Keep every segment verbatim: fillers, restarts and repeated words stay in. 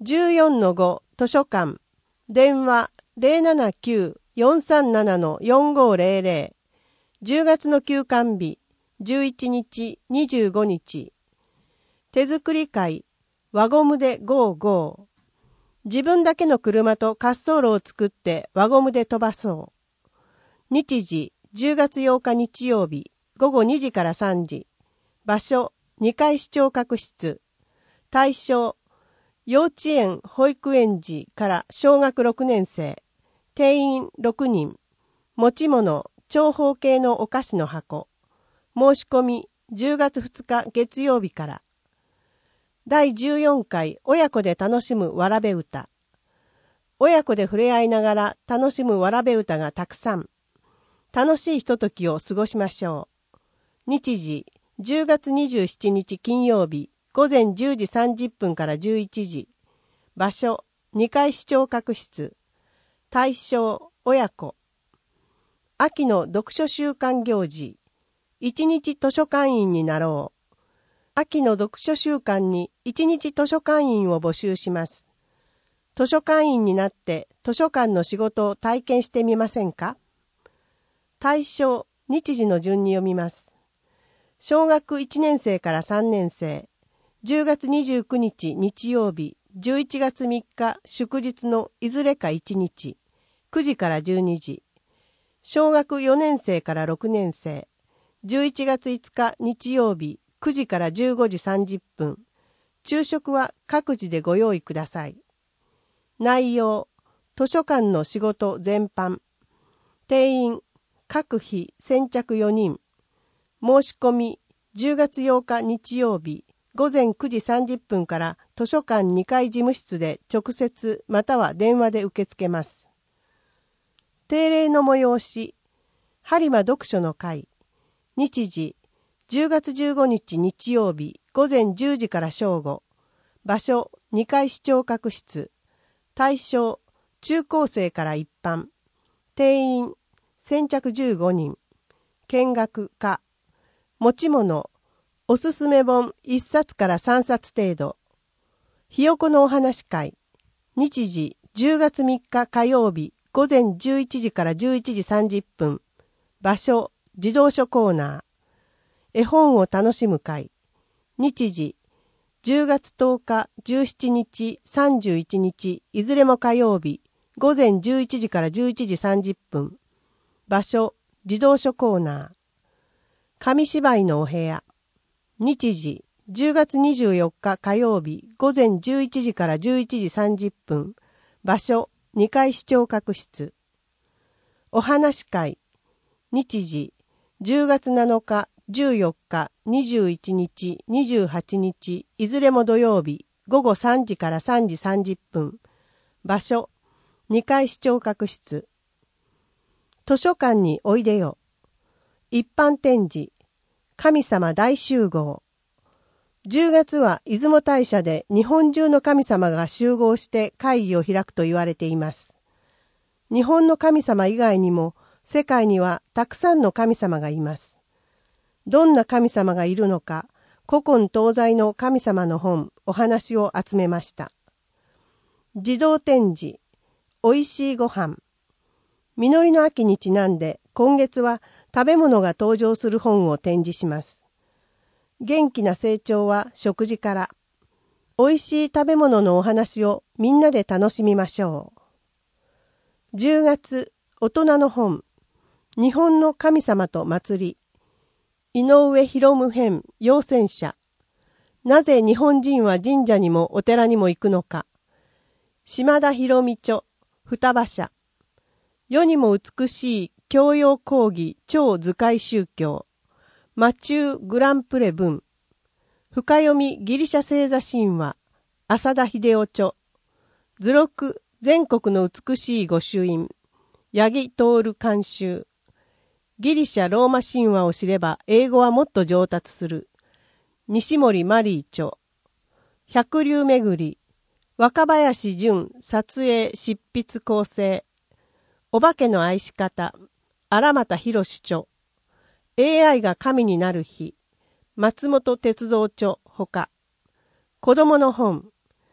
じゅうよんのご 図書館電話 ゼロななきゅう よんさんなな よんごゼロゼロ じゅうがつの休館日じゅういちにちにじゅうごにち手作り会輪ゴムでゴーゴー自分だけの車と滑走路を作って輪ゴムで飛ばそう日時じゅうがつようか日曜日ごごにじからさんじ場所にかい視聴覚室対象幼稚園保育園児から小学ろくねん生定員ろくにん持ち物長方形のお菓子の箱申し込みじゅうがつふつか月曜日からだいじゅうよんかい親子で楽しむわらべ歌親子で触れ合いながら楽しむわらべ歌がたくさん楽しいひとときを過ごしましょう日時じゅうがつにじゅうしちにち金曜日ごぜんじゅうじさんじゅっぷんからじゅういちじ場所にかい視聴覚室対象親子秋の読書週間行事いちにち図書館員になろう秋の読書週間にいちにち図書館員を募集します図書館員になって図書館の仕事を体験してみませんか対象日時の順に読みます小学いちねん生からさんねん生じゅうがつにじゅうくにち日曜日じゅういちがつみっか祝日のいずれかいちにちくじからじゅうにじ小学よねん生からろくねん生じゅういちがついつか日曜日くじからじゅうごじさんじゅっぷん昼食は各自でご用意ください内容図書館の仕事全般定員各日先着よにん申し込みじゅうがつようか日曜日ごぜんくじさんじゅっぷんから図書館にかい事務室で直接または電話で受け付けます。定例の催し、播磨読書の会、日時じゅうがつじゅうごにち日曜日ごぜんじゅうじから正午、場所にかい視聴覚室、対象中高生から一般、定員先着じゅうごにん、見学か、持ち物おすすめ本いっさつからさんさつ程度。ひよこのお話会。日時じゅうがつみっか火曜日ごぜんじゅういちじからじゅういちじさんじゅっぷん。場所児童書コーナー。絵本を楽しむ会。日時じゅうがつとおかじゅうしちにちさんじゅういちにちいずれも火曜日ごぜんじゅういちじからじゅういちじさんじゅっぷん。場所児童書コーナー。紙芝居のお部屋。日時じゅうがつにじゅうよっか火曜日ごぜんじゅういちじからじゅういちじさんじゅっぷん場所にかい視聴覚室お話会日時じゅうがつなのかじゅうよっかにじゅういちにちにじゅうはちにちいずれも土曜日ごごさんじからさんじさんじゅっぷん場所にかい視聴覚室図書館においでよ一般展示神様大集合じゅうがつは出雲大社で日本中の神様が集合して会議を開くと言われています。日本の神様以外にも世界にはたくさんの神様がいます。どんな神様がいるのか古今東西の神様の本お話を集めました。児童展示おいしいご飯実りの秋にちなんで今月は食べ物が登場する本を展示します。元気な成長は食事から。おいしい食べ物のお話をみんなで楽しみましょう。じゅうがつ、大人の本。日本の神様と祭り。井上博夢編、陽泉社。なぜ日本人は神社にもお寺にも行くのか。島田博美著、双葉社。世にも美しい教養講義超図解宗教マチュー・グランプレ文深読みギリシャ星座神話浅田秀夫著図録全国の美しい御朱印八木徹監修ギリシャ・ローマ神話を知れば英語はもっと上達する西森マリー著百竜巡り若林純撮影執筆構成お化けの愛し方荒俣博著 エーアイ が神になる日松本哲三著ほか子供の本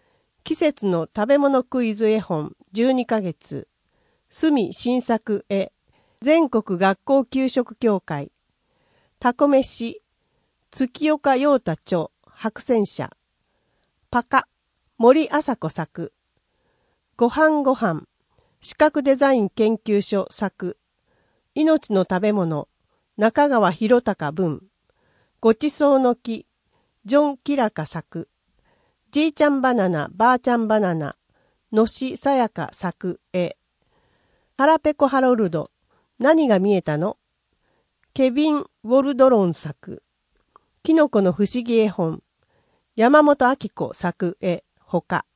季節の食べ物クイズ絵本じゅうにかげつ、住新作絵、全国学校給食協会、たこめし、月岡陽太著、白戦車、パカ、森麻子作、ごはんごはん、視覚デザイン研究所作、命の食べ物、中川博隆文、ごちそうの木、ジョン・キラカ作、じいちゃんバナナ、ばあちゃんバナナ、のしさやか作絵、ハラペコハロルド、何が見えたの？ケビン・ウォルドロン作、キノコの不思議絵本、山本明子作絵、ほか。